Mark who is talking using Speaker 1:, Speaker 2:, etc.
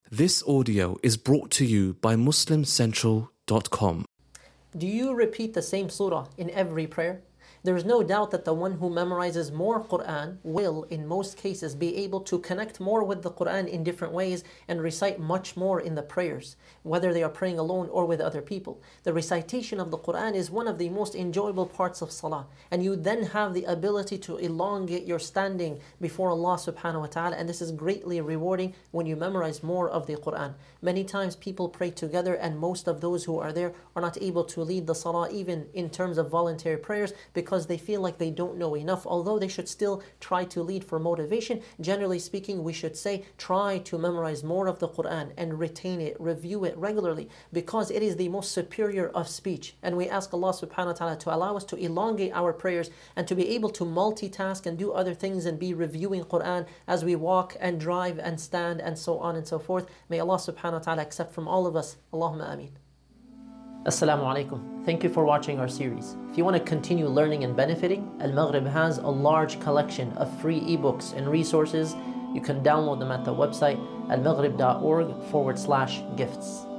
Speaker 1: This audio is brought to you by MuslimCentral.com.
Speaker 2: Do you repeat the same surah in every prayer? There is no doubt that the one who memorizes more Quran will, in most cases, be able to connect more with the Quran in different ways and recite much more in the prayers, whether they are praying alone or with other people. The recitation of the Quran is one of the most enjoyable parts of Salah, and you then have the ability to elongate your standing before Allah subhanahu wa ta'ala, and this is greatly rewarding when you memorize more of the Quran. Many times people pray together, and most of those who are there are not able to lead the Salah even in terms of voluntary prayers because they feel like they don't know enough, although they should still try to lead for motivation. Generally speaking, we should say try to memorize more of the Quran and retain it, review it regularly, because it is the most superior of speech. And we ask Allah subhanahu wa ta'ala to allow us to elongate our prayers and to be able to multitask and do other things and be reviewing Quran as we walk and drive and stand and so on and so forth. May Allah subhanahu wa ta'ala accept from all of us. Allahumma ameen. Assalamu alaikum. Thank you for watching our series. If you want to continue learning and benefiting, Al-Maghrib has a large collection of free ebooks and resources. You can download them at the website almaghrib.org/gifts.